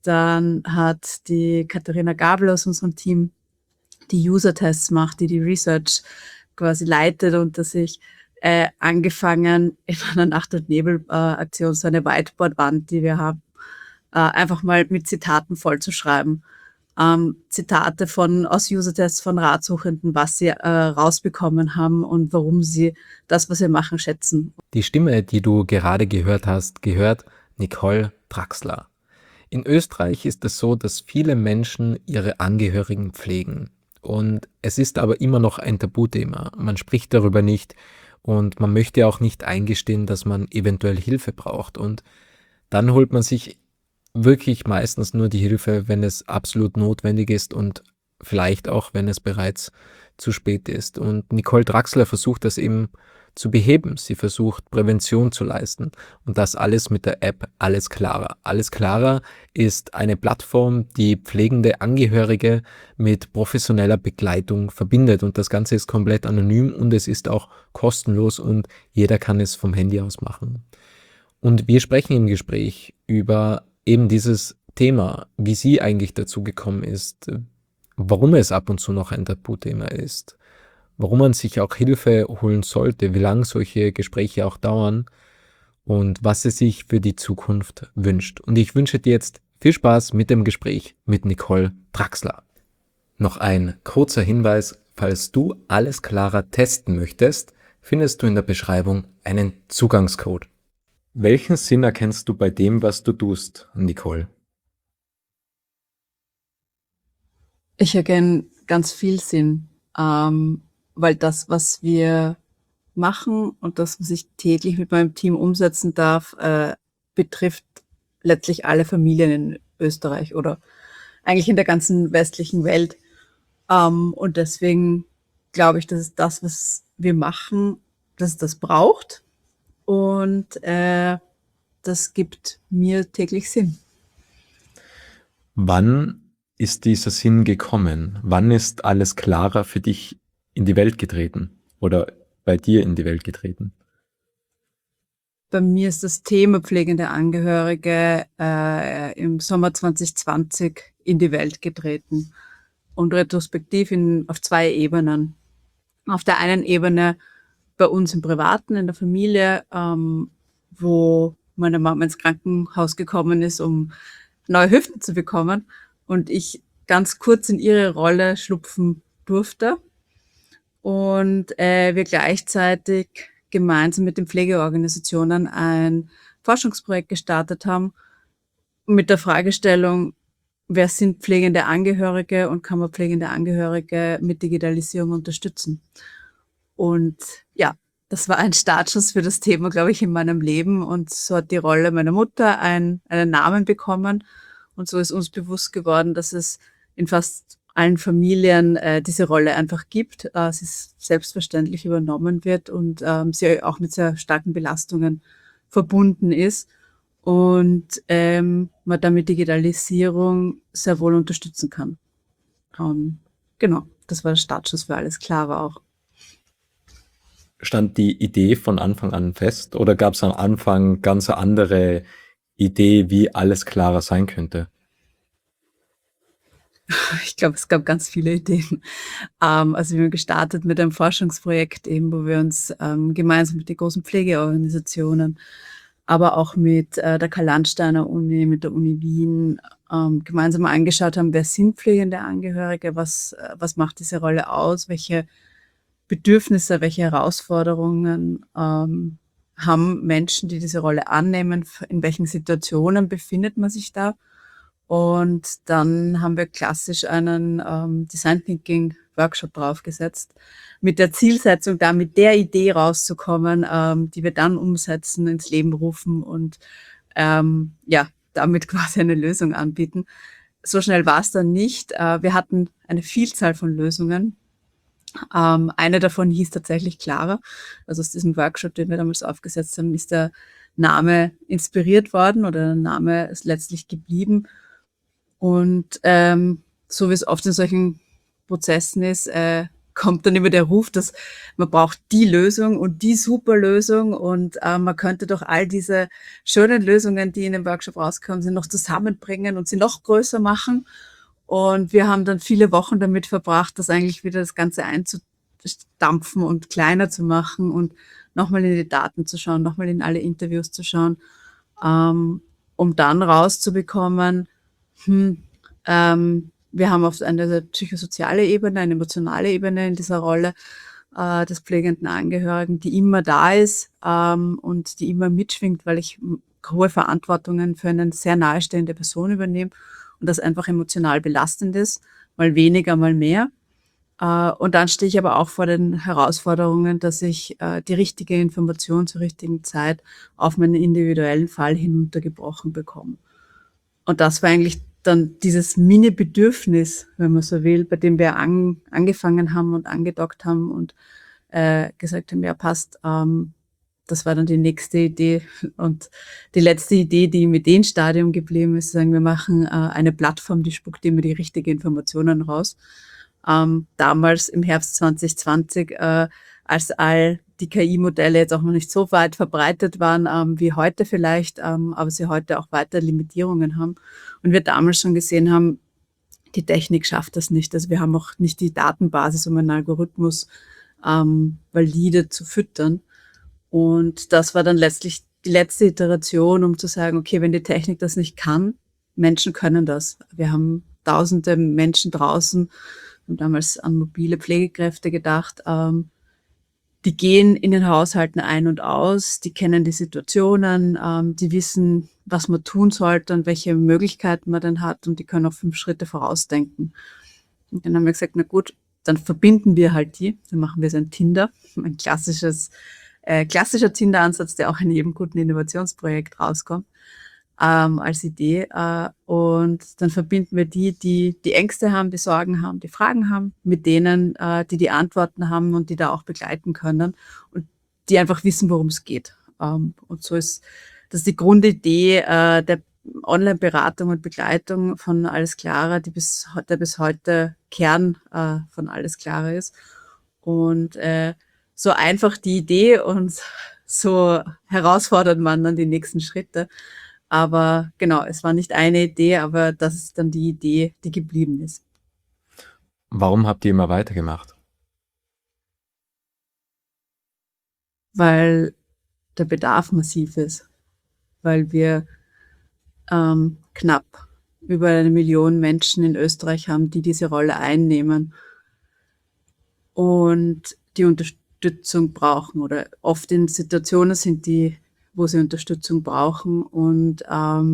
Dann hat die Katharina Gabel aus unserem Team die User-Tests macht, die Research quasi leitet und dass ich angefangen in einer Nacht- und Nebel-Aktion, so eine Whiteboard-Wand, die wir haben, einfach mal mit Zitaten vollzuschreiben. Zitate aus User-Tests von Ratsuchenden, was sie rausbekommen haben und warum sie das, was wir machen, schätzen. Die Stimme, die du gerade gehört hast, gehört Nicole Draxler. In Österreich ist es so, dass viele Menschen ihre Angehörigen pflegen. Und es ist aber immer noch ein Tabuthema. Man spricht darüber nicht und man möchte auch nicht eingestehen, dass man eventuell Hilfe braucht. Und dann holt man sich wirklich meistens nur die Hilfe, wenn es absolut notwendig ist und vielleicht auch, wenn es bereits zu spät ist. Und Nicole Draxler versucht das eben zu beheben. Sie versucht Prävention zu leisten und das alles mit der App Alles Klarer. Alles Klarer ist eine Plattform, die pflegende Angehörige mit professioneller Begleitung verbindet und das Ganze ist komplett anonym und es ist auch kostenlos und jeder kann es vom Handy aus machen. Und wir sprechen im Gespräch über eben dieses Thema, wie sie eigentlich dazu gekommen ist, warum es ab und zu noch ein Tabuthema ist, warum man sich auch Hilfe holen sollte, wie lange solche Gespräche auch dauern und was sie sich für die Zukunft wünscht. Und ich wünsche dir jetzt viel Spaß mit dem Gespräch mit Nicole Draxler. Noch ein kurzer Hinweis, falls du Alles Klarer testen möchtest, findest du in der Beschreibung einen Zugangscode. Welchen Sinn erkennst du bei dem, was du tust, Nicole? Ich erkenne ganz viel Sinn, weil das, was wir machen und das, was ich täglich mit meinem Team umsetzen darf, betrifft letztlich alle Familien in Österreich oder eigentlich in der ganzen westlichen Welt. Und deswegen glaube ich, dass es das, was wir machen, dass es das braucht. Und das gibt mir täglich Sinn. Wann ist dieser Sinn gekommen? Wann ist Alles Klarer für dich in die Welt getreten oder bei dir in die Welt getreten? Bei mir ist das Thema pflegende Angehörige im Sommer 2020 in die Welt getreten und retrospektiv auf 2 Ebenen. Auf der einen Ebene bei uns im Privaten, in der Familie, wo meine Mama ins Krankenhaus gekommen ist, um neue Hüften zu bekommen und ich ganz kurz in ihre Rolle schlüpfen durfte und wir gleichzeitig gemeinsam mit den Pflegeorganisationen ein Forschungsprojekt gestartet haben mit der Fragestellung, wer sind pflegende Angehörige und kann man pflegende Angehörige mit Digitalisierung unterstützen? Und ja, das war ein Startschuss für das Thema, glaube ich, in meinem Leben. Und so hat die Rolle meiner Mutter einen Namen bekommen. Und so ist uns bewusst geworden, dass es in fast allen Familien diese Rolle einfach gibt. Sie selbstverständlich übernommen wird und sie auch mit sehr starken Belastungen verbunden ist. Und man damit Digitalisierung sehr wohl unterstützen kann. Genau, das war der Startschuss für Alles Klare auch. Stand die Idee von Anfang an fest oder gab es am Anfang ganz eine andere Idee, wie Alles Klarer sein könnte? Ich glaube, es gab ganz viele Ideen. Also wir haben gestartet mit einem Forschungsprojekt eben, wo wir uns gemeinsam mit den großen Pflegeorganisationen, aber auch mit der Karl-Landsteiner Uni, mit der Uni Wien gemeinsam angeschaut haben, wer sind pflegende Angehörige, was macht diese Rolle aus, welche Bedürfnisse, welche Herausforderungen haben Menschen, die diese Rolle annehmen, in welchen Situationen befindet man sich da. Und dann haben wir klassisch einen Design Thinking Workshop draufgesetzt, mit der Zielsetzung, da mit der Idee rauszukommen, die wir dann umsetzen, ins Leben rufen und ja, damit quasi eine Lösung anbieten. So schnell war es dann nicht. Wir hatten eine Vielzahl von Lösungen. Eine davon hieß tatsächlich Clara. Also aus diesem Workshop, den wir damals aufgesetzt haben, ist der Name inspiriert worden oder der Name ist letztlich geblieben. Und so wie es oft in solchen Prozessen ist, kommt dann immer der Ruf, dass man braucht die Lösung und die super Lösung und man könnte doch all diese schönen Lösungen, die in dem Workshop rauskommen sind, noch zusammenbringen und sie noch größer machen. Und wir haben dann viele Wochen damit verbracht, das eigentlich wieder das Ganze einzudampfen und kleiner zu machen und nochmal in die Daten zu schauen, nochmal in alle Interviews zu schauen, um dann rauszubekommen, wir haben auf eine psychosoziale Ebene, eine emotionale Ebene in dieser Rolle des pflegenden Angehörigen, die immer da ist und die immer mitschwingt, weil ich hohe Verantwortungen für eine sehr nahestehende Person übernehme und das einfach emotional belastend ist, mal weniger, mal mehr. Und dann stehe ich aber auch vor den Herausforderungen, dass ich die richtige Information zur richtigen Zeit auf meinen individuellen Fall hinuntergebrochen bekomme. Und das war eigentlich dann dieses Mini-Bedürfnis, wenn man so will, bei dem wir angefangen haben und angedockt haben und gesagt haben, ja passt, das war dann die nächste Idee. Und die letzte Idee, die im Ideenstadium geblieben ist, sagen wir machen eine Plattform, die spuckt immer die richtigen Informationen raus. Damals im Herbst 2020, als all die KI-Modelle jetzt auch noch nicht so weit verbreitet waren wie heute vielleicht, aber sie heute auch weiter Limitierungen haben. Und wir damals schon gesehen haben, die Technik schafft das nicht. Also wir haben auch nicht die Datenbasis, um einen Algorithmus valide zu füttern. Und das war dann letztlich die letzte Iteration, um zu sagen, okay, wenn die Technik das nicht kann, Menschen können das. Wir haben tausende Menschen draußen, wir haben damals an mobile Pflegekräfte gedacht, die gehen in den Haushalten ein und aus, die kennen die Situationen, die wissen, was man tun sollte und welche Möglichkeiten man dann hat und die können auch 5 Schritte vorausdenken. Und dann haben wir gesagt, na gut, dann verbinden wir halt die, dann machen wir so ein Tinder, ein klassischer Tinder-Ansatz, der auch in jedem guten Innovationsprojekt rauskommt, als Idee. Und dann verbinden wir die Ängste haben, die Sorgen haben, die Fragen haben, mit denen, die Antworten haben und die da auch begleiten können und die einfach wissen, worum es geht. Und so ist das die Grundidee der Online-Beratung und Begleitung von Alles Clara, der bis heute Kern von Alles Clara ist. Und so einfach die Idee und so herausfordert man dann die nächsten Schritte. Aber genau, es war nicht eine Idee, aber das ist dann die Idee, die geblieben ist. Warum habt ihr immer weitergemacht? Weil der Bedarf massiv ist. Weil wir knapp über 1 Million Menschen in Österreich haben, die diese Rolle einnehmen und die Unterstützung brauchen oder oft in Situationen sind, wo sie Unterstützung brauchen und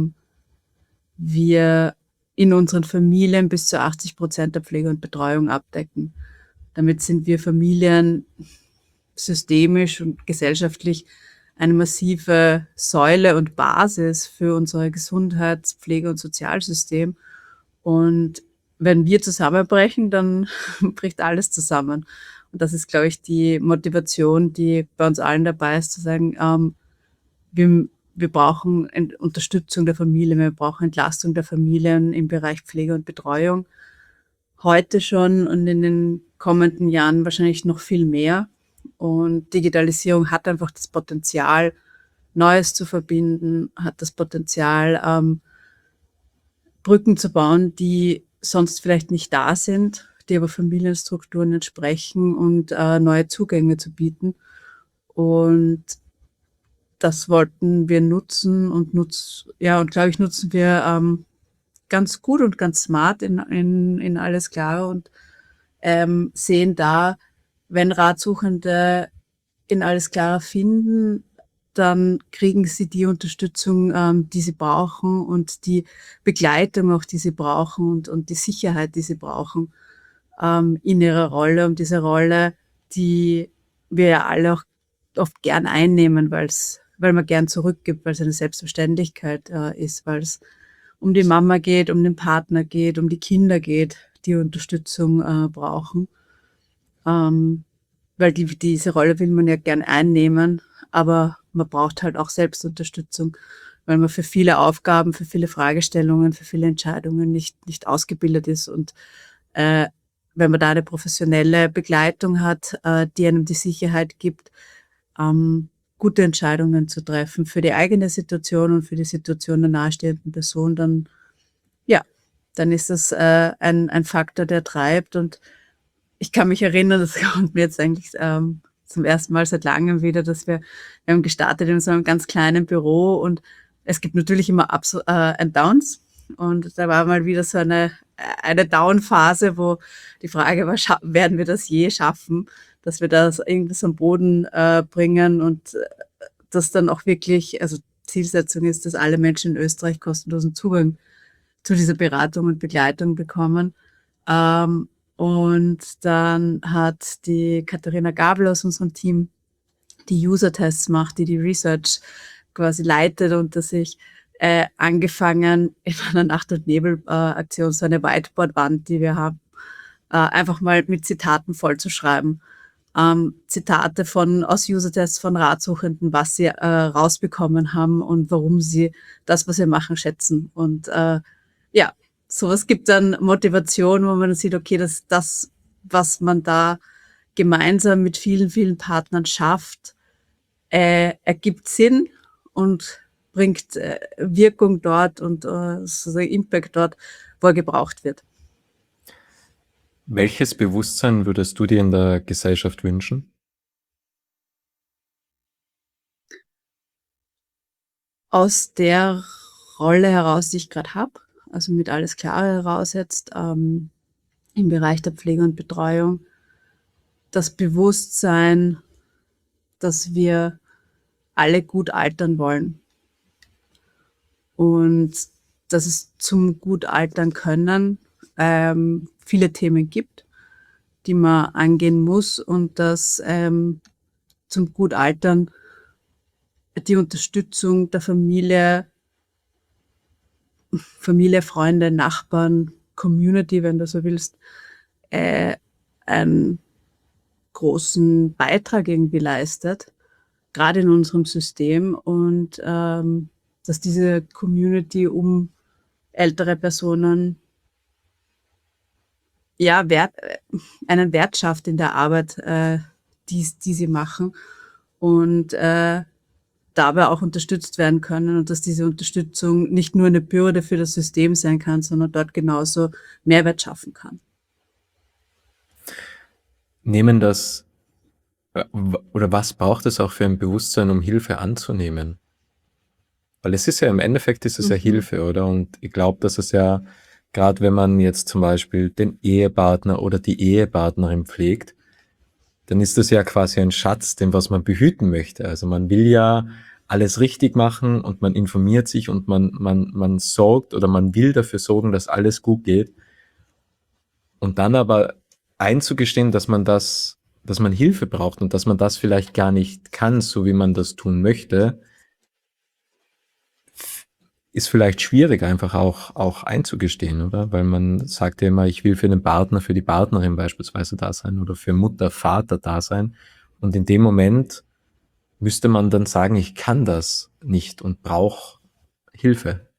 wir in unseren Familien bis zu 80% der Pflege und Betreuung abdecken. Damit sind wir Familien systemisch und gesellschaftlich eine massive Säule und Basis für unser Gesundheits-, Pflege- und Sozialsystem. Und wenn wir zusammenbrechen, dann bricht alles zusammen. Und das ist, glaube ich, die Motivation, die bei uns allen dabei ist, zu sagen, wir brauchen Unterstützung der Familie, wir brauchen Entlastung der Familien im Bereich Pflege und Betreuung. Heute schon und in den kommenden Jahren wahrscheinlich noch viel mehr. Und Digitalisierung hat einfach das Potenzial, Neues zu verbinden, hat das Potenzial, Brücken zu bauen, die sonst vielleicht nicht da sind, die aber Familienstrukturen entsprechen und neue Zugänge zu bieten. Und das wollten wir nutzen und glaube ich, nutzen wir ganz gut und ganz smart in Alles Klar und sehen da, wenn Ratsuchende in Alles Klar finden, dann kriegen sie die Unterstützung, die sie brauchen und die Begleitung auch, die sie brauchen und die Sicherheit, die sie brauchen in ihrer Rolle, um diese Rolle, die wir ja alle auch oft gern einnehmen, weil man gern zurückgibt, weil es eine Selbstverständlichkeit ist, weil es um die Mama geht, um den Partner geht, um die Kinder geht, die Unterstützung brauchen. Weil diese Rolle will man ja gern einnehmen, aber man braucht halt auch Selbstunterstützung, weil man für viele Aufgaben, für viele Fragestellungen, für viele Entscheidungen nicht ausgebildet ist und wenn man da eine professionelle Begleitung hat, die einem die Sicherheit gibt, gute Entscheidungen zu treffen für die eigene Situation und für die Situation der nahestehenden Person, dann ja, dann ist das, ein Faktor, der treibt. Und ich kann mich erinnern, das kommt mir jetzt eigentlich, zum ersten Mal seit Langem wieder, dass wir haben gestartet in so einem ganz kleinen Büro, und es gibt natürlich immer Ups, and Downs. Und da war mal wieder so eine Down-Phase, wo die Frage war, werden wir das je schaffen, dass wir das irgendwie so am Boden bringen, und das dann auch wirklich, also Zielsetzung ist, dass alle Menschen in Österreich kostenlosen Zugang zu dieser Beratung und Begleitung bekommen. Und dann hat die Katharina Gabel aus unserem Team, die User-Tests macht, die Research quasi leitet, unter sich angefangen, in einer Nacht- und Nebel-Aktion, so eine Whiteboard-Wand, die wir haben, einfach mal mit Zitaten vollzuschreiben. Zitate aus User-Tests von Ratsuchenden, was sie rausbekommen haben und warum sie das, was wir machen, schätzen. Und ja, sowas gibt dann Motivation, wo man dann sieht, okay, das, was man da gemeinsam mit vielen, vielen Partnern schafft, ergibt Sinn und bringt Wirkung dort und sozusagen Impact dort, wo er gebraucht wird. Welches Bewusstsein würdest du dir in der Gesellschaft wünschen? Aus der Rolle heraus, die ich gerade habe, also mit Alles Klare heraus jetzt, im Bereich der Pflege und Betreuung, das Bewusstsein, dass wir alle gut altern wollen und dass es zum gut altern können viele Themen gibt, die man angehen muss, und dass zum gut altern die Unterstützung der Familie, Freunde, Nachbarn, Community, wenn du so willst, einen großen Beitrag irgendwie leistet, gerade in unserem System, und dass diese Community um ältere Personen ja einen Wert schafft in der Arbeit, die sie machen, und dabei auch unterstützt werden können, und dass diese Unterstützung nicht nur eine Bürde für das System sein kann, sondern dort genauso Mehrwert schaffen kann. Nehmen das oder was braucht es auch für ein Bewusstsein, um Hilfe anzunehmen? Weil es ist ja im Endeffekt ist es ja Hilfe, oder? Und ich glaube, dass es ja, gerade wenn man jetzt zum Beispiel den Ehepartner oder die Ehepartnerin pflegt, dann ist das ja quasi ein Schatz, den was man behüten möchte. Also man will ja alles richtig machen und man informiert sich und man sorgt oder man will dafür sorgen, dass alles gut geht. Und dann aber einzugestehen, dass man Hilfe braucht und dass man das vielleicht gar nicht kann, so wie man das tun möchte, ist vielleicht schwierig einfach auch einzugestehen, oder? Weil man sagt ja immer, ich will für den Partner, für die Partnerin beispielsweise da sein oder für Mutter, Vater da sein. Und in dem Moment müsste man dann sagen, ich kann das nicht und brauche Hilfe.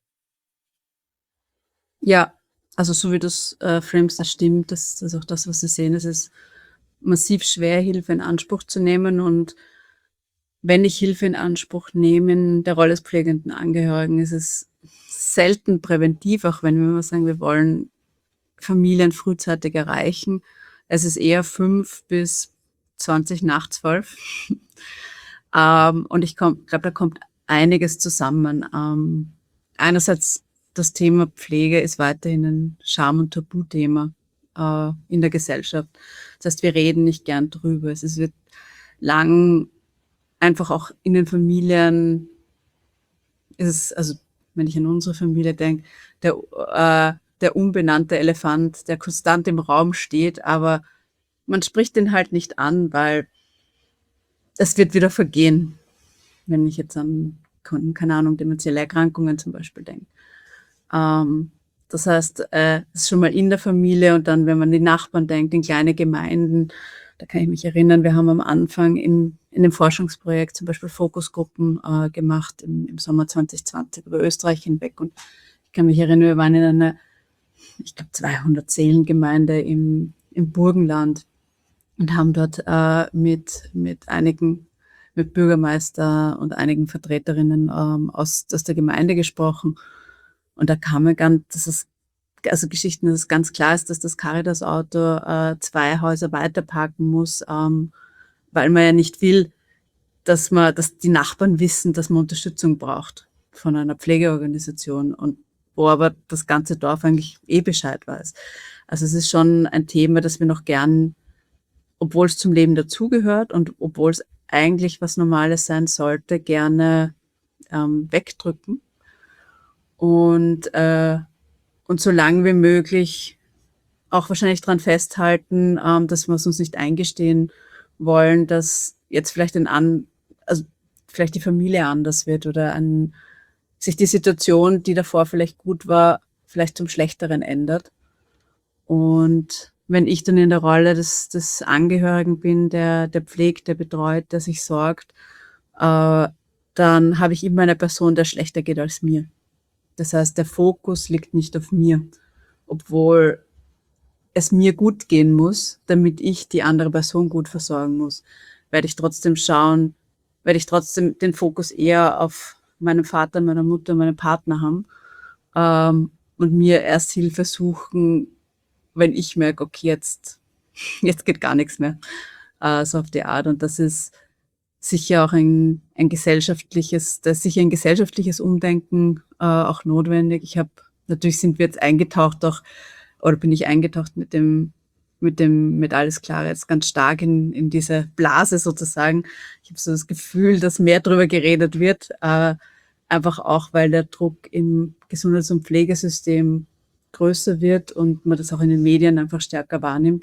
Ja, also so wie du es framest, das stimmt. Das ist auch das, was wir sehen. Es ist massiv schwer, Hilfe in Anspruch zu nehmen. Und wenn ich Hilfe in Anspruch nehme in der Rolle des pflegenden Angehörigen, ist es selten präventiv, auch wenn wir mal sagen, wir wollen Familien frühzeitig erreichen. Es ist eher 5 bis 20 nach 12. Und ich glaube, da kommt einiges zusammen. Einerseits das Thema Pflege ist weiterhin ein Scham- und Tabuthema in der Gesellschaft. Das heißt, wir reden nicht gern drüber. Es wird lang einfach auch in den Familien, also wenn ich an unsere Familie denke, der unbenannte Elefant, der konstant im Raum steht, aber man spricht den halt nicht an, weil es wird wieder vergehen, wenn ich jetzt an, keine Ahnung, demenzielle Erkrankungen zum Beispiel denke. Das heißt, es ist schon mal in der Familie, und dann, wenn man die Nachbarn denkt, in kleine Gemeinden, da kann ich mich erinnern, wir haben am Anfang in dem Forschungsprojekt zum Beispiel Fokusgruppen gemacht im Sommer 2020 über Österreich hinweg, und ich kann mich erinnern, wir waren in einer, ich glaube, 200 Seelengemeinde im im Burgenland und haben dort mit Bürgermeister und einigen Vertreterinnen aus der Gemeinde gesprochen. Und da kam mir also Geschichten, dass es ganz klar ist, dass das Caritas-Auto 2 Häuser weiter parken muss, weil man ja nicht will, dass die Nachbarn wissen, dass man Unterstützung braucht von einer Pflegeorganisation und wo aber das ganze Dorf eigentlich Bescheid weiß. Also es ist schon ein Thema, das wir noch gern, obwohl es zum Leben dazugehört und obwohl es eigentlich was Normales sein sollte, gerne wegdrücken und so lange wie möglich auch wahrscheinlich dran festhalten, dass wir es uns nicht eingestehen wollen, dass jetzt vielleicht also vielleicht die Familie anders wird oder sich die Situation, die davor vielleicht gut war, vielleicht zum Schlechteren ändert. Und wenn ich dann in der Rolle des Angehörigen bin, der pflegt, der betreut, der sich sorgt, dann habe ich immer eine Person, der schlechter geht als mir. Das heißt, der Fokus liegt nicht auf mir, obwohl es mir gut gehen muss, damit ich die andere Person gut versorgen muss, werde ich trotzdem den Fokus eher auf meinen Vater, meiner Mutter, meinen Partner haben und mir erst Hilfe suchen, wenn ich merke, okay, jetzt geht gar nichts mehr, so auf die Art. Und das ist sicher auch ein gesellschaftliches Umdenken auch notwendig. Natürlich sind wir jetzt eingetaucht auch, oder bin ich eingetaucht mit Alles Klare jetzt ganz stark in diese Blase sozusagen. Ich habe so das Gefühl, dass mehr darüber geredet wird, einfach auch, weil der Druck im Gesundheits- und Pflegesystem größer wird und man das auch in den Medien einfach stärker wahrnimmt.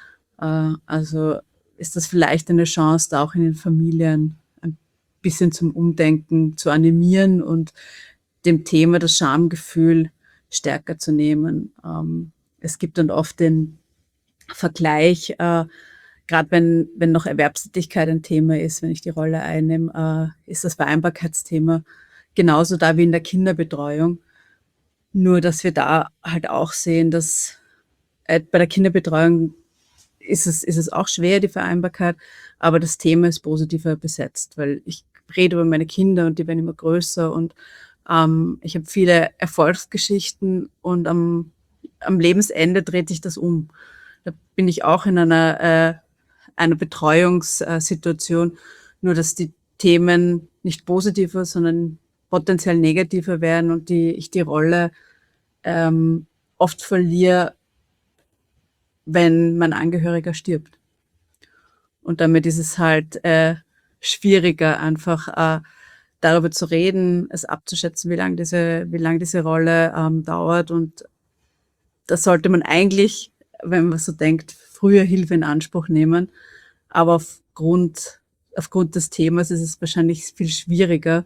Also ist das vielleicht eine Chance, da auch in den Familien ein bisschen zum Umdenken zu animieren und dem Thema das Schamgefühl stärker zu nehmen. Es gibt dann oft den Vergleich, gerade wenn noch Erwerbstätigkeit ein Thema ist, wenn ich die Rolle einnehme, ist das Vereinbarkeitsthema genauso da wie in der Kinderbetreuung. Nur, dass wir da halt auch sehen, dass bei der Kinderbetreuung ist es auch schwer, die Vereinbarkeit, aber das Thema ist positiver besetzt, weil ich rede über meine Kinder und die werden immer größer und ich habe viele Erfolgsgeschichten und am Lebensende dreht sich das um. Da bin ich auch in einer Betreuungssituation, nur dass die Themen nicht positiver, sondern potenziell negativer werden und ich die Rolle oft verliere, wenn mein Angehöriger stirbt. Und damit ist es halt schwieriger, einfach darüber zu reden, es abzuschätzen, wie lang diese Rolle dauert. Und da sollte man eigentlich, wenn man so denkt, früher Hilfe in Anspruch nehmen. Aber aufgrund des Themas ist es wahrscheinlich viel schwieriger,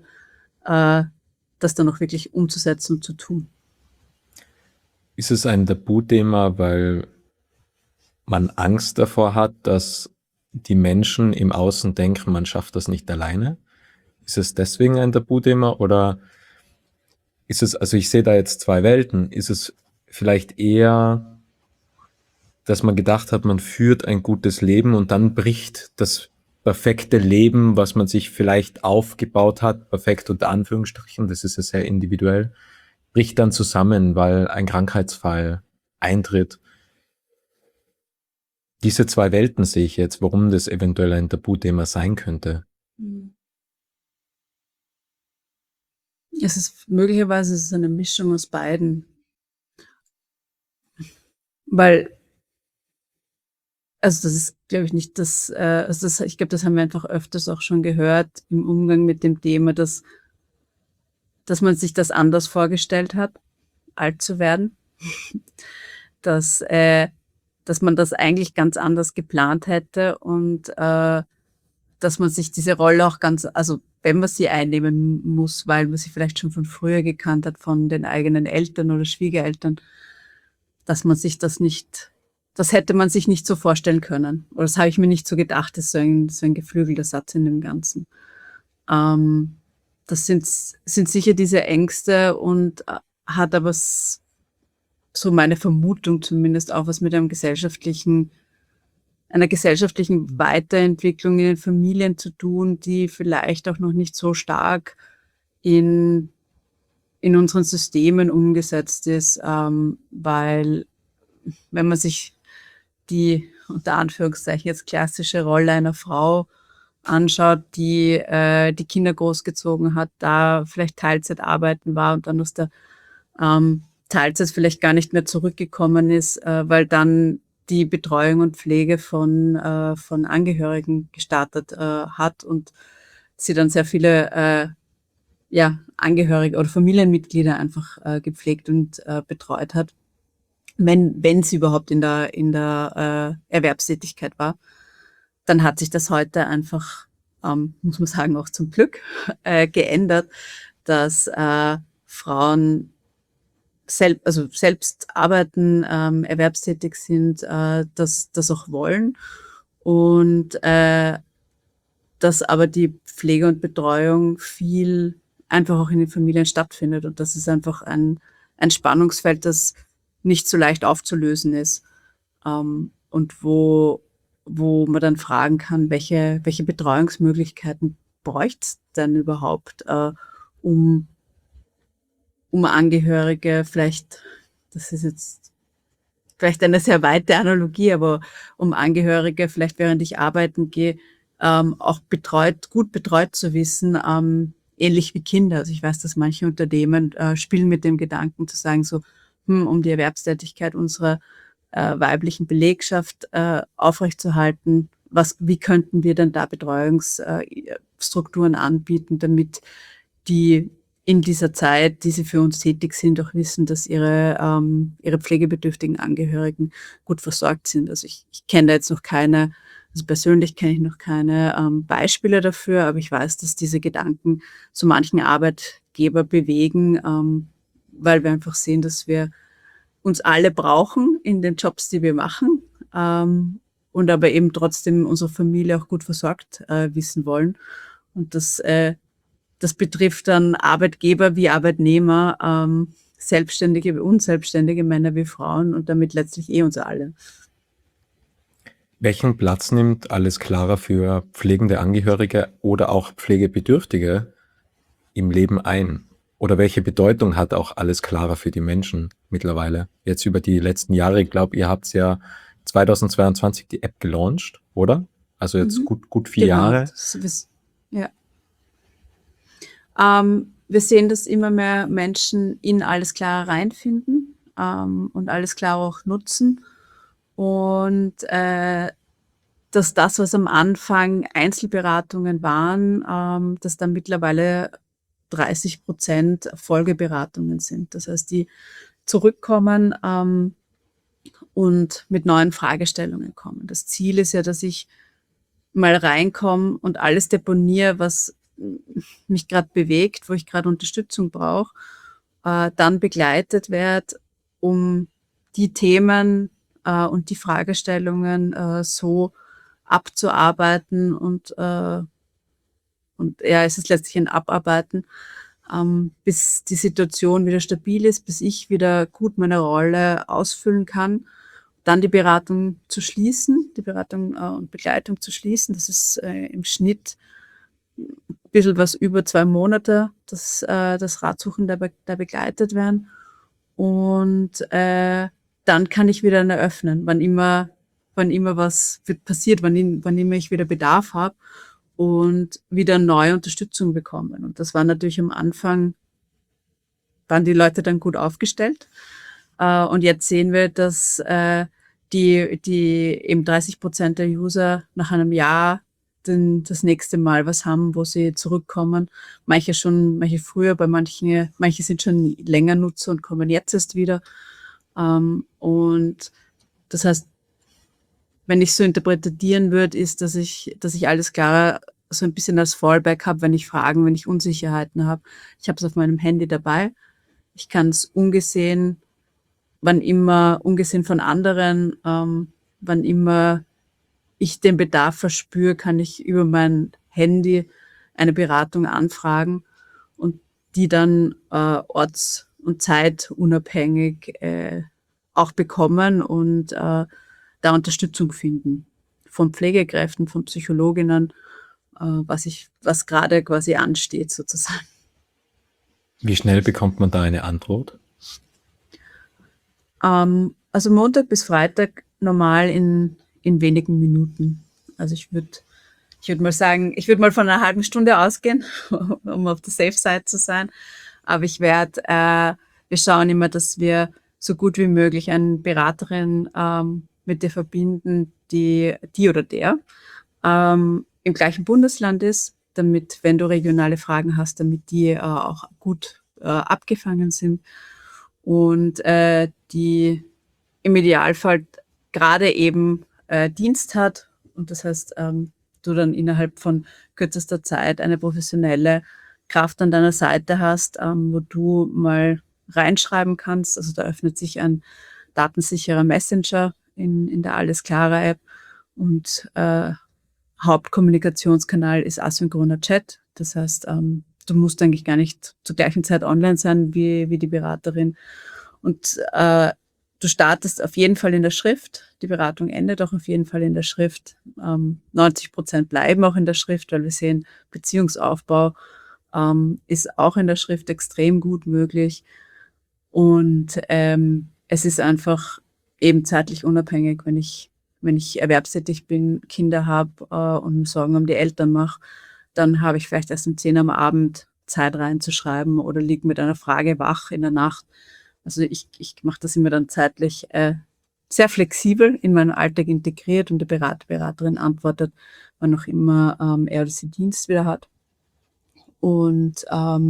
das dann auch wirklich umzusetzen und zu tun. Ist es ein Tabuthema, weil man Angst davor hat, dass die Menschen im Außen denken, man schafft das nicht alleine? Ist es deswegen ein Tabuthema oder ist es, also ich sehe da jetzt zwei Welten, ist es vielleicht eher, dass man gedacht hat, man führt ein gutes Leben und dann bricht das perfekte Leben, was man sich vielleicht aufgebaut hat, perfekt unter Anführungsstrichen, das ist ja sehr individuell, bricht dann zusammen, weil ein Krankheitsfall eintritt. Diese zwei Welten sehe ich jetzt, warum das eventuell ein Tabuthema sein könnte. Möglicherweise ist es eine Mischung aus beiden. Weil, also das ist, glaube ich, nicht ich glaube, das haben wir einfach öfters auch schon gehört im Umgang mit dem Thema, dass man sich das anders vorgestellt hat, alt zu werden. Dass man das eigentlich ganz anders geplant hätte und dass man sich diese Rolle auch also wenn man sie einnehmen muss, weil man sie vielleicht schon von früher gekannt hat, von den eigenen Eltern oder Schwiegereltern, dass man sich das hätte man sich nicht so vorstellen können. Oder das habe ich mir nicht so gedacht, das ist so ein geflügelter Satz in dem Ganzen. Das sind sicher diese Ängste und hat aber so meine Vermutung zumindest, auch was mit einer gesellschaftlichen Weiterentwicklung in den Familien zu tun, die vielleicht auch noch nicht so stark in, in unseren Systemen umgesetzt ist, weil wenn man sich die unter Anführungszeichen jetzt klassische Rolle einer Frau anschaut, die Kinder großgezogen hat, da vielleicht Teilzeit arbeiten war und dann aus der Teilzeit vielleicht gar nicht mehr zurückgekommen ist, weil dann die Betreuung und Pflege von Angehörigen gestartet hat und sie dann sehr viele ja, Angehörige oder Familienmitglieder einfach gepflegt und betreut hat, wenn sie überhaupt in der Erwerbstätigkeit war. Dann hat sich das heute einfach, muss man sagen, auch zum Glück geändert, dass Frauen selbst arbeiten, erwerbstätig sind, das auch wollen und dass aber die Pflege und Betreuung viel einfach auch in den Familien stattfindet und das ist einfach ein Spannungsfeld, das nicht so leicht aufzulösen ist und wo man dann fragen kann, welche Betreuungsmöglichkeiten bräuchte es denn überhaupt, um Angehörige vielleicht, das ist jetzt vielleicht eine sehr weite Analogie, aber um Angehörige vielleicht während ich arbeiten gehe, auch gut betreut zu wissen, ähnlich wie Kinder. Also ich weiß, dass manche Unternehmen spielen mit dem Gedanken zu sagen, so, um die Erwerbstätigkeit unserer weiblichen Belegschaft aufrechtzuerhalten, wie könnten wir denn da Betreuungsstrukturen anbieten, damit die in dieser Zeit, die sie für uns tätig sind, auch wissen, dass ihre pflegebedürftigen Angehörigen gut versorgt sind. Also ich kenne da jetzt noch keine, also persönlich kenne ich noch keine Beispiele dafür, aber ich weiß, dass diese Gedanken so manchen Arbeitgeber bewegen, weil wir einfach sehen, dass wir uns alle brauchen in den Jobs, die wir machen, und aber eben trotzdem unsere Familie auch gut versorgt wissen wollen. Und das betrifft dann Arbeitgeber wie Arbeitnehmer, Selbstständige wie Unselbstständige, Männer wie Frauen und damit letztlich uns alle. Welchen Platz nimmt alles klarer für pflegende Angehörige oder auch Pflegebedürftige im Leben ein? Oder welche Bedeutung hat auch alles klarer für die Menschen mittlerweile? Jetzt über die letzten Jahre, ich glaube, ihr habt ja 2022 die App gelauncht, oder? Also jetzt Mhm. gut 4 Genau. Jahre. Ja. Wir sehen, dass immer mehr Menschen in Alles Klare reinfinden und Alles Klare auch nutzen. Und dass das, was am Anfang Einzelberatungen waren, dass dann mittlerweile 30% Folgeberatungen sind. Das heißt, die zurückkommen und mit neuen Fragestellungen kommen. Das Ziel ist ja, dass ich mal reinkomme und alles deponiere, was mich gerade bewegt, wo ich gerade Unterstützung brauche, dann begleitet werde, um die Themen und die Fragestellungen so abzuarbeiten und ja, es ist letztlich ein Abarbeiten, bis die Situation wieder stabil ist, bis ich wieder gut meine Rolle ausfüllen kann. Dann die Beratung zu schließen, die Beratung und Begleitung zu schließen. Das ist im Schnitt ein bisschen was über 2 Monate, dass das Ratsuchen da begleitet werden. Und dann kann ich wieder eröffnen, wann immer was passiert, wann immer ich wieder Bedarf habe und wieder neue Unterstützung bekommen. Und das war natürlich am Anfang, waren die Leute dann gut aufgestellt. Und jetzt sehen wir, dass die eben 30% der User nach einem Jahr das nächste Mal was haben, wo sie zurückkommen. Manche früher, manche sind schon länger Nutzer und kommen jetzt erst wieder. Und das heißt, wenn ich so interpretieren würde, ist, dass ich Alles Klar so ein bisschen als Fallback habe, wenn ich Unsicherheiten habe. Ich habe es auf meinem Handy dabei. Ich kann es ungesehen von anderen, wann immer ich den Bedarf verspüre, kann ich über mein Handy eine Beratung anfragen und die dann orts- und zeitunabhängig auch bekommen und da Unterstützung finden. Von Pflegekräften, von Psychologinnen, was gerade quasi ansteht sozusagen. Wie schnell bekommt man da eine Antwort? Also Montag bis Freitag normal in wenigen Minuten. Also ich würd mal sagen, ich würde mal von einer halben Stunde ausgehen, um auf der Safe Side zu sein. Aber wir schauen immer, dass wir so gut wie möglich eine Beraterin mit dir verbinden, die oder der im gleichen Bundesland ist, damit, wenn du regionale Fragen hast, damit die auch gut abgefangen sind und die im Idealfall gerade eben Dienst hat und das heißt, du dann innerhalb von kürzester Zeit eine professionelle Kraft an deiner Seite hast, wo du mal reinschreiben kannst. Also da öffnet sich ein datensicherer Messenger in der Alles Clara App und Hauptkommunikationskanal ist asynchroner Chat. Das heißt, du musst eigentlich gar nicht zur gleichen Zeit online sein wie die Beraterin. Und du startest auf jeden Fall in der Schrift. Die Beratung endet auch auf jeden Fall in der Schrift. 90% bleiben auch in der Schrift, weil wir sehen, Beziehungsaufbau ist auch in der Schrift extrem gut möglich. Und es ist einfach eben zeitlich unabhängig, wenn ich erwerbstätig bin, Kinder habe und Sorgen um die Eltern mache, dann habe ich vielleicht erst um 10 am Abend Zeit reinzuschreiben oder liege mit einer Frage wach in der Nacht. Also ich mache das immer dann zeitlich sehr flexibel in meinen Alltag integriert und die Beraterin antwortet, wann auch immer er oder sie Dienst wieder hat. Und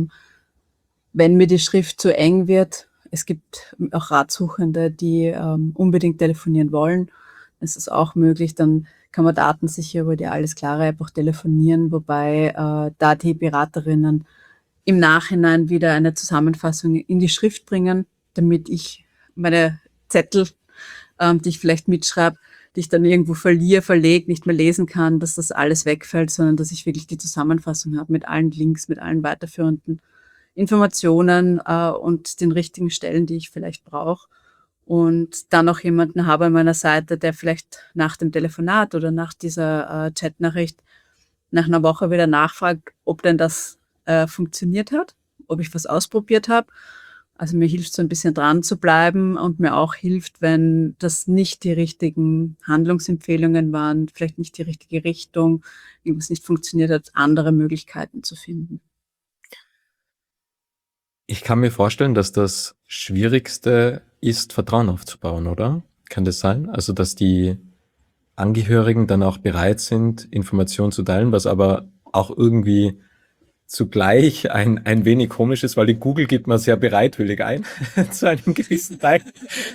wenn mir die Schrift zu eng wird, es gibt auch Ratsuchende, die unbedingt telefonieren wollen, ist es auch möglich, dann kann man datensicher über die Alles Clara App auch telefonieren, wobei da die Beraterinnen im Nachhinein wieder eine Zusammenfassung in die Schrift bringen, damit ich meine Zettel, die ich vielleicht mitschreibe, die ich dann irgendwo verliere, verlege, nicht mehr lesen kann, dass das alles wegfällt, sondern dass ich wirklich die Zusammenfassung habe mit allen Links, mit allen weiterführenden Informationen und den richtigen Stellen, die ich vielleicht brauche. Und dann auch jemanden habe an meiner Seite, der vielleicht nach dem Telefonat oder nach dieser Chatnachricht nach einer Woche wieder nachfragt, ob denn das funktioniert hat, ob ich was ausprobiert habe. Also mir hilft so ein bisschen dran zu bleiben und mir auch hilft, wenn das nicht die richtigen Handlungsempfehlungen waren, vielleicht nicht die richtige Richtung, irgendwas nicht funktioniert hat, andere Möglichkeiten zu finden. Ich kann mir vorstellen, dass das Schwierigste ist, Vertrauen aufzubauen, oder? Kann das sein? Also, dass die Angehörigen dann auch bereit sind, Informationen zu teilen, was aber auch irgendwie zugleich ein wenig komisch ist, weil die Google gibt man sehr bereitwillig ein, zu einem gewissen Teil.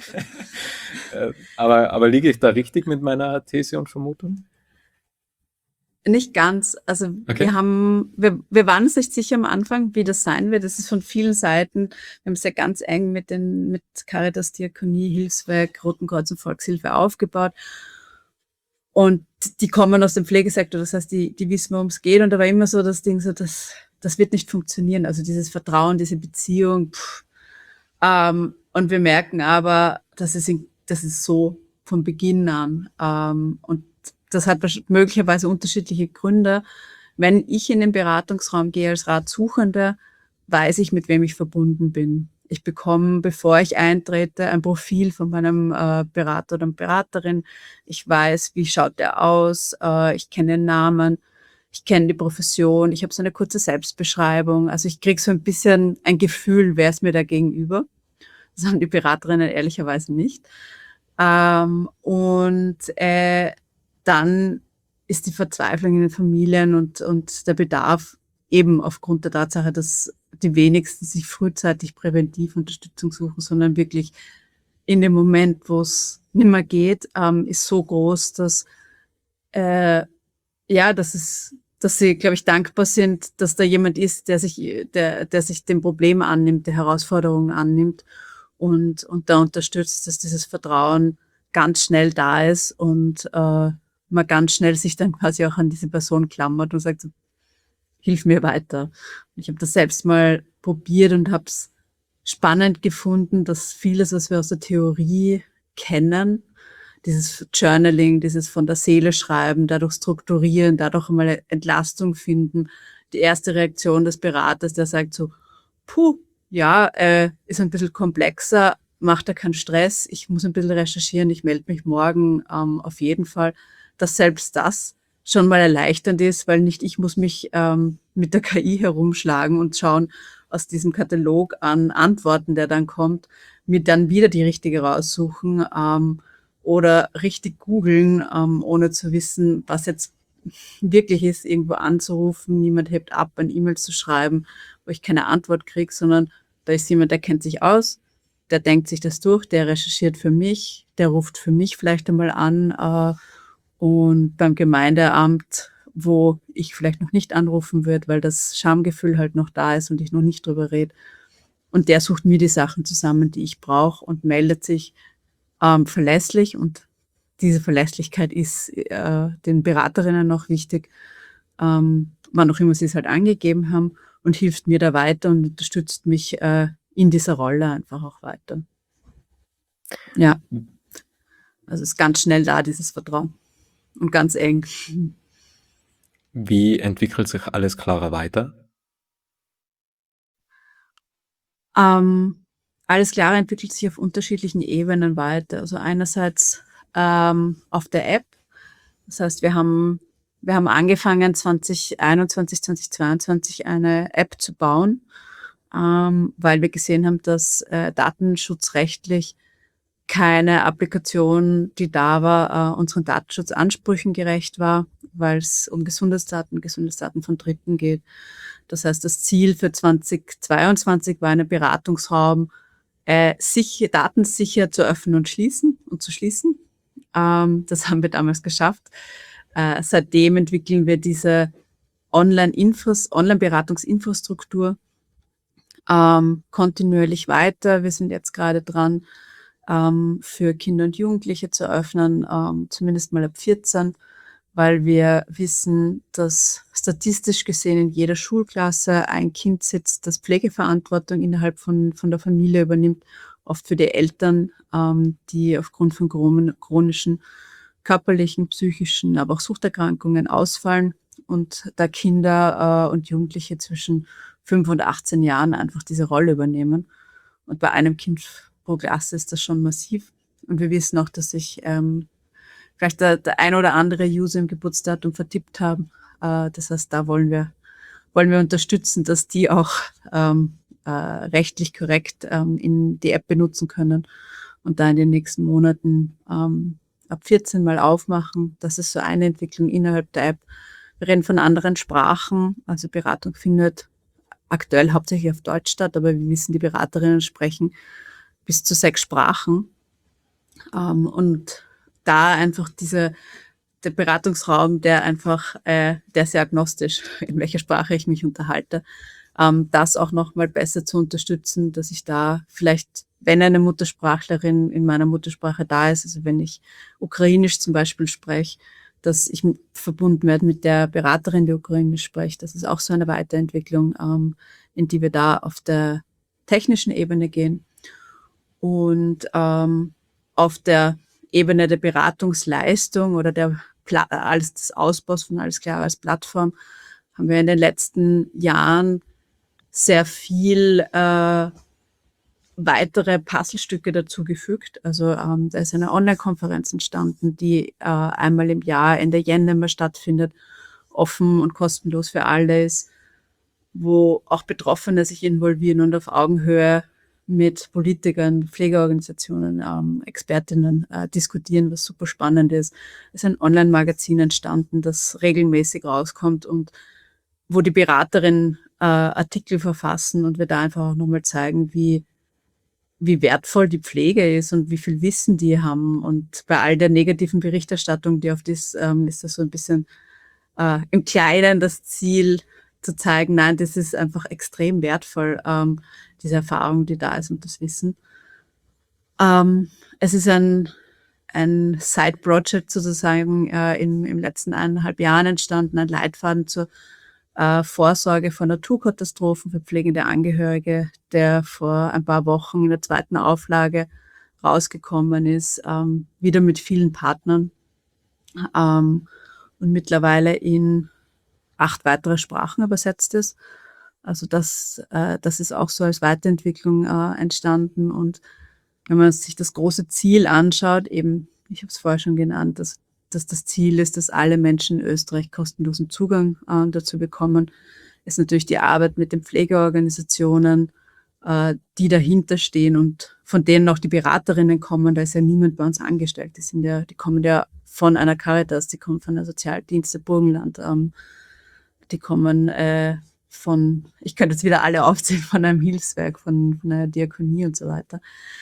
Aber liege ich da richtig mit meiner These und Vermutung? Nicht ganz. Also Okay. wir waren uns nicht sicher am Anfang, wie das sein wird. Es ist von vielen Seiten, wir haben es ja ganz eng mit Caritas, Diakonie, Hilfswerk, Roten Kreuz und Volkshilfe aufgebaut. Und die kommen aus dem Pflegesektor, das heißt, die wissen, worum es geht. Und da war immer so das Ding, so, das wird nicht funktionieren. Also dieses Vertrauen, diese Beziehung. Und wir merken aber, das ist so von Beginn an. Und das hat möglicherweise unterschiedliche Gründe. Wenn ich in den Beratungsraum gehe als Ratsuchende, weiß ich, mit wem ich verbunden bin. Ich bekomme, bevor ich eintrete, ein Profil von meinem Berater oder Beraterin. Ich weiß, wie schaut der aus, ich kenne den Namen, ich kenne die Profession, ich habe so eine kurze Selbstbeschreibung. Also ich kriege so ein bisschen ein Gefühl, wer ist mir da gegenüber. Das haben die Beraterinnen ehrlicherweise nicht. Und dann ist die Verzweiflung in den Familien und der Bedarf eben aufgrund der Tatsache, dass die wenigsten sich frühzeitig präventiv Unterstützung suchen, sondern wirklich in dem Moment, wo es nicht mehr geht, ist so groß, dass dass sie, glaube ich, dankbar sind, dass da jemand ist, der sich dem Problem annimmt, der Herausforderungen annimmt und da unterstützt, dass dieses Vertrauen ganz schnell da ist und man ganz schnell sich dann quasi auch an diese Person klammert und sagt, so, hilf mir weiter. Ich habe das selbst mal probiert und habe es spannend gefunden, dass vieles, was wir aus der Theorie kennen, dieses Journaling, dieses von der Seele schreiben, dadurch strukturieren, dadurch mal Entlastung finden. Die erste Reaktion des Beraters, der sagt so, puh, ja, ist ein bisschen komplexer, macht da keinen Stress, ich muss ein bisschen recherchieren, ich melde mich morgen auf jeden Fall, dass selbst das schon mal erleichternd ist, weil nicht ich muss mich mit der KI herumschlagen und schauen aus diesem Katalog an Antworten, der dann kommt, mir dann wieder die richtige raussuchen oder richtig googeln, ohne zu wissen, was jetzt wirklich ist, irgendwo anzurufen, niemand hebt ab, ein E-Mail zu schreiben, wo ich keine Antwort kriege, sondern da ist jemand, der kennt sich aus, der denkt sich das durch, der recherchiert für mich, der ruft für mich vielleicht einmal an und beim Gemeindeamt, wo ich vielleicht noch nicht anrufen würde, weil das Schamgefühl halt noch da ist und ich noch nicht drüber rede. Und der sucht mir die Sachen zusammen, die ich brauche und meldet sich verlässlich. Und diese Verlässlichkeit ist den Beraterinnen noch wichtig, wann auch immer sie es halt angegeben haben und hilft mir da weiter und unterstützt mich in dieser Rolle einfach auch weiter. Ja, also ist ganz schnell da, dieses Vertrauen und ganz eng. Wie entwickelt sich alles Clara weiter? Alles Klare entwickelt sich auf unterschiedlichen Ebenen weiter. Also einerseits auf der App. Das heißt, wir haben angefangen 2021, 2022 eine App zu bauen, weil wir gesehen haben, dass datenschutzrechtlich keine Applikation, die da war, unseren Datenschutzansprüchen gerecht war, weil es um Gesundheitsdaten von Dritten geht. Das heißt, das Ziel für 2022 war, einen Beratungsraum datensicher zu öffnen und zu schließen. Das haben wir damals geschafft. Seitdem entwickeln wir diese Online-Beratungsinfrastruktur kontinuierlich weiter. Wir sind jetzt gerade dran, für Kinder und Jugendliche zu öffnen, zumindest mal ab 14, weil wir wissen, dass statistisch gesehen in jeder Schulklasse ein Kind sitzt, das Pflegeverantwortung innerhalb von der Familie übernimmt, oft für die Eltern, die aufgrund von chronischen körperlichen, psychischen, aber auch Suchterkrankungen ausfallen und da Kinder und Jugendliche zwischen 5 und 18 Jahren einfach diese Rolle übernehmen. Und bei einem Kind pro Klasse ist das schon massiv. Und wir wissen auch, dass sich vielleicht der ein oder andere User im Geburtsdatum vertippt haben. Das heißt, da wollen wir unterstützen, dass die auch rechtlich korrekt in die App benutzen können und da in den nächsten Monaten ab 14 mal aufmachen. Das ist so eine Entwicklung innerhalb der App. Wir reden von anderen Sprachen. Also Beratung findet aktuell hauptsächlich auf Deutsch statt, aber wir wissen, die Beraterinnen sprechen bis zu 6 Sprachen. Und da einfach der Beratungsraum, der ist sehr agnostisch, in welcher Sprache ich mich unterhalte, das auch noch mal besser zu unterstützen, dass ich da vielleicht, wenn eine Muttersprachlerin in meiner Muttersprache da ist, also wenn ich Ukrainisch zum Beispiel spreche, dass ich verbunden werde mit der Beraterin, die Ukrainisch spricht. Das ist auch so eine Weiterentwicklung, in die wir da auf der technischen Ebene gehen. Und auf der Ebene der Beratungsleistung oder des Ausbaus von Alles Klar als Plattform haben wir in den letzten Jahren sehr viel weitere Puzzlestücke dazugefügt. Also da ist eine Online-Konferenz entstanden, die einmal im Jahr Ende Jänner immer stattfindet, offen und kostenlos für alle ist, wo auch Betroffene sich involvieren und auf Augenhöhe mit Politikern, Pflegeorganisationen, Expertinnen diskutieren, was super spannend ist. Es ist ein Online-Magazin entstanden, das regelmäßig rauskommt und wo die Beraterinnen Artikel verfassen und wir da einfach auch nochmal zeigen, wie wertvoll die Pflege ist und wie viel Wissen die haben. Und bei all der negativen Berichterstattung, die auf das ist das so ein bisschen im Kleinen das Ziel, zu zeigen, nein, das ist einfach extrem wertvoll, diese Erfahrung, die da ist und das Wissen. Es ist ein Side-Project sozusagen im letzten 1,5 Jahren entstanden, ein Leitfaden zur Vorsorge vor Naturkatastrophen für pflegende Angehörige, der vor ein paar Wochen in der 2. Auflage rausgekommen ist, wieder mit vielen Partnern und mittlerweile in 8 weitere Sprachen übersetzt ist. Also das ist auch so als Weiterentwicklung entstanden. Und wenn man sich das große Ziel anschaut, eben, ich habe es vorher schon genannt, dass das Ziel ist, dass alle Menschen in Österreich kostenlosen Zugang dazu bekommen, ist natürlich die Arbeit mit den Pflegeorganisationen, die dahinter stehen und von denen auch die Beraterinnen kommen. Da ist ja niemand bei uns angestellt. Die kommen ja von einer Caritas, die kommen von der Sozialdienste Burgenland, die kommen ich könnte jetzt wieder alle aufzählen, von einem Hilfswerk, von einer Diakonie und so weiter.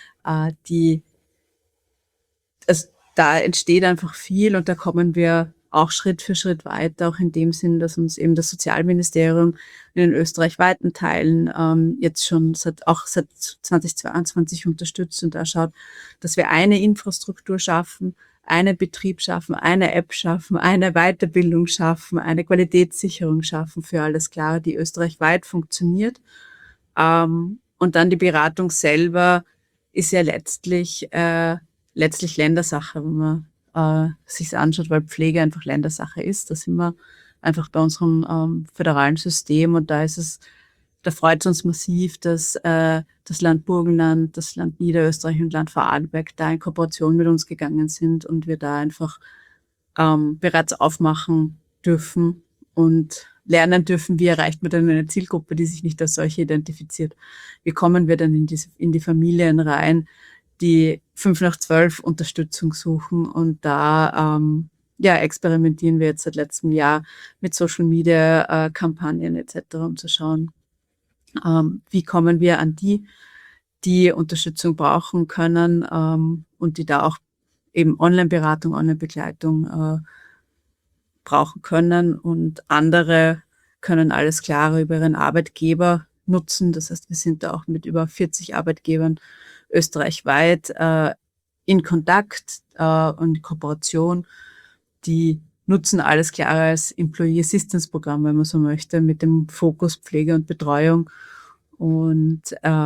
Da entsteht einfach viel und da kommen wir auch Schritt für Schritt weiter, auch in dem Sinn, dass uns eben das Sozialministerium in den österreichweiten Teilen jetzt schon seit 2022 unterstützt und da schaut, dass wir eine Infrastruktur schaffen, einen Betrieb schaffen, eine App schaffen, eine Weiterbildung schaffen, eine Qualitätssicherung schaffen für alles Klare, die österreichweit funktioniert. Und dann die Beratung selber ist ja letztlich Ländersache, wenn man sich anschaut, weil Pflege einfach Ländersache ist. Da sind wir einfach bei unserem föderalen System und da freut es uns massiv, dass das Land Burgenland, das Land Niederösterreich und Land Vorarlberg da in Kooperation mit uns gegangen sind und wir da einfach bereits aufmachen dürfen und lernen dürfen, wie erreicht man dann eine Zielgruppe, die sich nicht als solche identifiziert. Wie kommen wir dann in die Familien rein, die 5 nach 12 Unterstützung suchen und da experimentieren wir jetzt seit letztem Jahr mit Social Media Kampagnen etc., um zu schauen, wie kommen wir an die Unterstützung brauchen können und die da auch eben Online-Beratung, Online-Begleitung brauchen können und andere können alles Klare über ihren Arbeitgeber nutzen. Das heißt, wir sind da auch mit über 40 Arbeitgebern österreichweit in Kontakt und Kooperation. Die nutzen alles Klare als Employee Assistance Programm, wenn man so möchte, mit dem Fokus Pflege und Betreuung. Und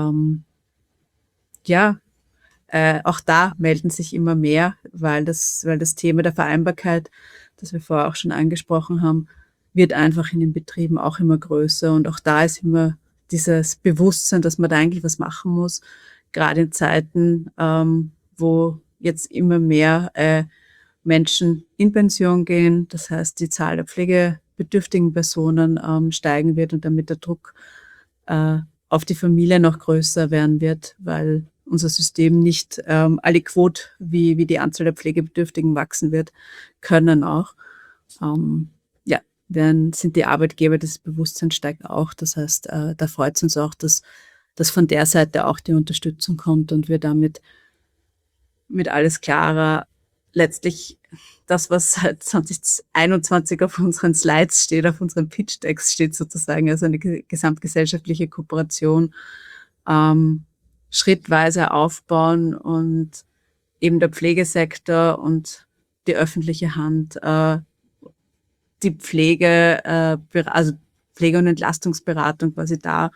auch da melden sich immer mehr, weil das Thema der Vereinbarkeit, das wir vorher auch schon angesprochen haben, wird einfach in den Betrieben auch immer größer. Und auch da ist immer dieses Bewusstsein, dass man da eigentlich was machen muss, gerade in Zeiten, wo jetzt immer mehr Menschen in Pension gehen. Das heißt, die Zahl der pflegebedürftigen Personen steigen wird und damit der Druck auf die Familie noch größer werden wird, weil unser System nicht aliquot wie die Anzahl der Pflegebedürftigen wachsen wird, können auch. Dann sind die Arbeitgeber, das Bewusstsein steigt auch. Das heißt, da freut es uns auch, dass von der Seite auch die Unterstützung kommt und wir damit mit alles klarer letztlich das, was seit 2021 auf unseren Slides steht, auf unseren Pitch-Decks steht sozusagen, also eine gesamtgesellschaftliche Kooperation, schrittweise aufbauen und eben der Pflegesektor und die öffentliche Hand die Pflege, also Pflege- und Entlastungsberatung quasi da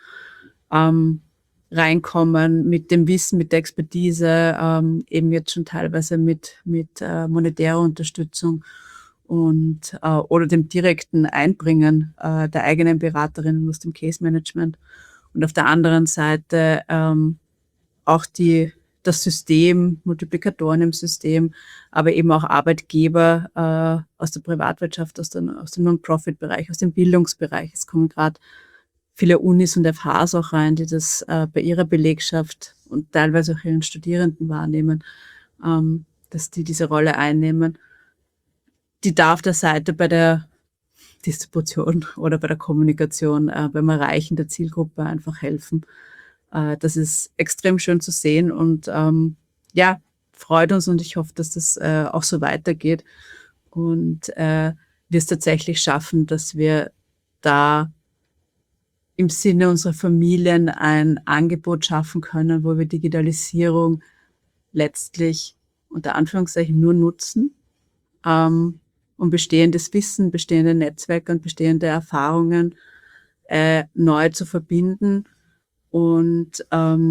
reinkommen mit dem Wissen, mit der Expertise, eben jetzt schon teilweise mit monetärer Unterstützung und oder dem direkten Einbringen der eigenen Beraterinnen aus dem Case Management. Und auf der anderen Seite auch das System, Multiplikatoren im System, aber eben auch Arbeitgeber aus der Privatwirtschaft, aus dem Non-Profit-Bereich, aus dem Bildungsbereich. Es kommen gerade viele Unis und FHs auch rein, die das bei ihrer Belegschaft und teilweise auch ihren Studierenden wahrnehmen, dass die diese Rolle einnehmen. Die da auf der Seite bei der Distribution oder bei der Kommunikation beim Erreichen der Zielgruppe einfach helfen. Das ist extrem schön zu sehen und freut uns und ich hoffe, dass das auch so weitergeht und wir es tatsächlich schaffen, dass wir da im Sinne unserer Familien ein Angebot schaffen können, wo wir Digitalisierung letztlich unter Anführungszeichen nur nutzen, um bestehendes Wissen, bestehende Netzwerke und bestehende Erfahrungen neu zu verbinden und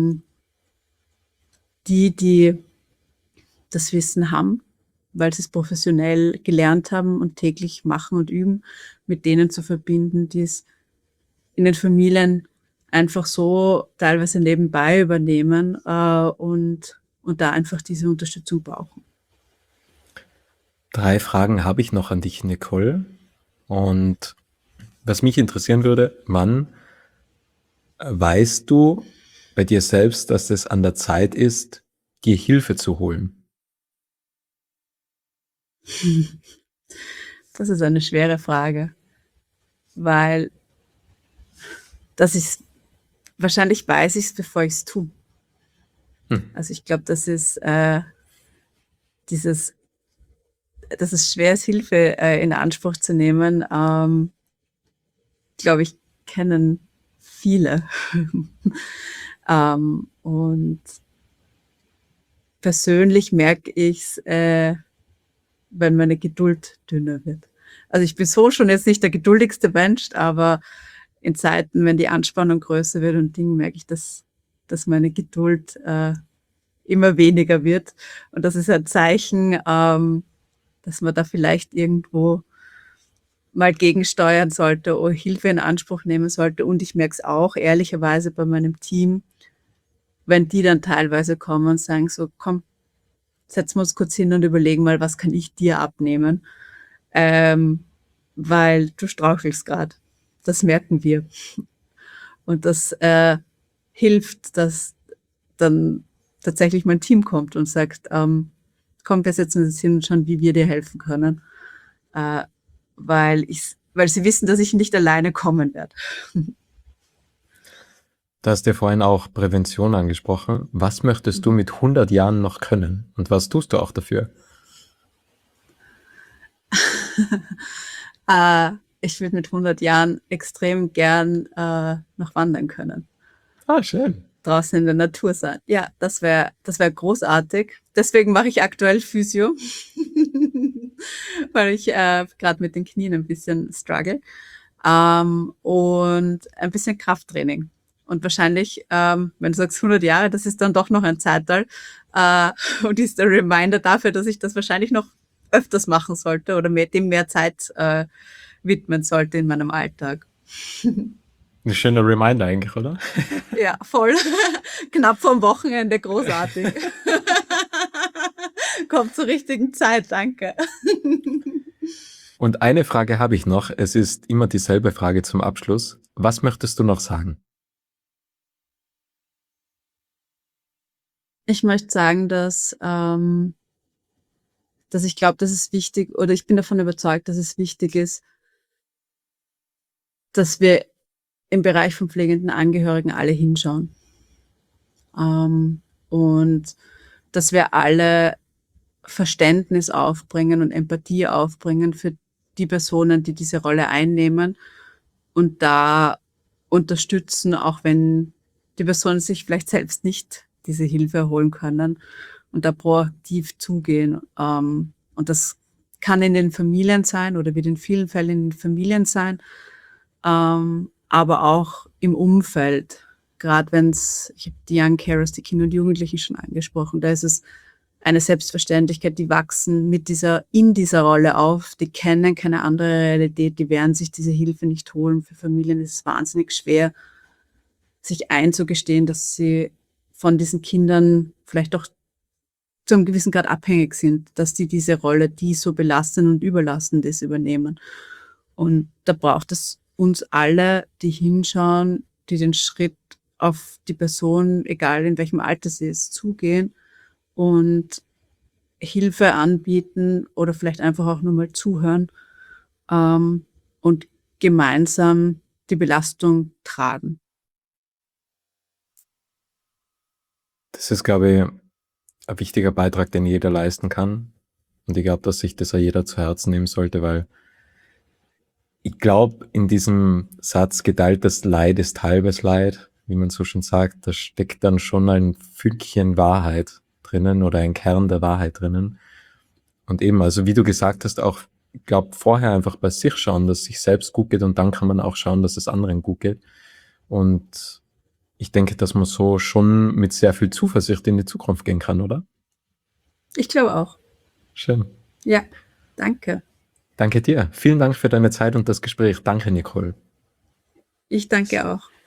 die das Wissen haben, weil sie es professionell gelernt haben und täglich machen und üben, mit denen zu verbinden, die es in den Familien einfach so teilweise nebenbei übernehmen und da einfach diese Unterstützung brauchen. 3 Fragen habe ich noch an dich, Nicole. Und was mich interessieren würde, wann weißt du bei dir selbst, dass es an der Zeit ist, dir Hilfe zu holen? Das ist eine schwere Frage, weil wahrscheinlich weiß ich es, bevor ich es tue. Also ich glaube, das ist dass es schwer ist, Hilfe in Anspruch zu nehmen, glaube ich, kennen viele. Und persönlich merke ich's, wenn meine Geduld dünner wird. Also ich bin so schon jetzt nicht der geduldigste Mensch, aber in Zeiten, wenn die Anspannung größer wird und Dinge, merke ich, dass meine Geduld immer weniger wird. Und das ist ein Zeichen, dass man da vielleicht irgendwo mal gegensteuern sollte oder Hilfe in Anspruch nehmen sollte. Und ich merke es auch ehrlicherweise bei meinem Team, wenn die dann teilweise kommen und sagen so, komm, setzen wir uns kurz hin und überlegen mal, was kann ich dir abnehmen, weil du strauchelst gerade. Das merken wir. Und das hilft, dass dann tatsächlich mein Team kommt und sagt, komm, wir setzen uns hin und schauen, wie wir dir helfen können. Weil sie wissen, dass ich nicht alleine kommen werde. Du hast ja vorhin auch Prävention angesprochen. Was möchtest du mit 100 Jahren noch können? Und was tust du auch dafür? Ich würde mit 100 Jahren extrem gern noch wandern können. Ah, schön. Draußen in der Natur sein. Ja, das wäre großartig. Deswegen mache ich aktuell Physio, weil ich gerade mit den Knien ein bisschen struggle. Und ein bisschen Krafttraining. Und wahrscheinlich, wenn du sagst 100 Jahre, das ist dann doch noch ein Zeitalter und ist der Reminder dafür, dass ich das wahrscheinlich noch öfters machen sollte oder dem mehr Zeit widmen sollte in meinem Alltag. Ein schöner Reminder eigentlich, oder? Ja, voll. Knapp vorm Wochenende, großartig. Kommt zur richtigen Zeit, danke. Und eine Frage habe ich noch. Es ist immer dieselbe Frage zum Abschluss. Was möchtest du noch sagen? Ich möchte sagen, dass ich glaube, dass es wichtig, oder ich bin davon überzeugt, dass es wichtig ist, dass wir im Bereich von pflegenden Angehörigen alle hinschauen. Und dass wir alle Verständnis aufbringen und Empathie aufbringen für die Personen, die diese Rolle einnehmen und da unterstützen, auch wenn die Personen sich vielleicht selbst nicht diese Hilfe erholen können und da proaktiv zugehen. Und das kann in den Familien sein oder wird in vielen Fällen in den Familien sein, aber auch im Umfeld. Gerade ich habe die Young Carers, die Kinder und Jugendlichen schon angesprochen, da ist es eine Selbstverständlichkeit, die wachsen in dieser Rolle auf, die kennen keine andere Realität, die werden sich diese Hilfe nicht holen. Für Familien ist es wahnsinnig schwer, sich einzugestehen, dass sie von diesen Kindern vielleicht auch zu einem gewissen Grad abhängig sind, dass die diese Rolle, die so belastend und überlastend ist, übernehmen. Und da braucht es uns alle, die hinschauen, die den Schritt auf die Person, egal in welchem Alter sie ist, zugehen und Hilfe anbieten oder vielleicht einfach auch nur mal zuhören und gemeinsam die Belastung tragen. Das ist, glaube ich, ein wichtiger Beitrag, den jeder leisten kann. Und ich glaube, dass sich das auch jeder zu Herzen nehmen sollte, weil ich glaube, in diesem Satz geteiltes Leid ist halbes Leid, wie man so schon sagt, da steckt dann schon ein Fünkchen Wahrheit drinnen oder ein Kern der Wahrheit drinnen. Und eben, also wie du gesagt hast, auch glaube, vorher einfach bei sich schauen, dass es sich selbst gut geht und dann kann man auch schauen, dass es anderen gut geht. Und ich denke, dass man so schon mit sehr viel Zuversicht in die Zukunft gehen kann, oder? Ich glaube auch. Schön. Ja, danke. Danke dir. Vielen Dank für deine Zeit und das Gespräch. Danke, Nicole. Ich danke auch.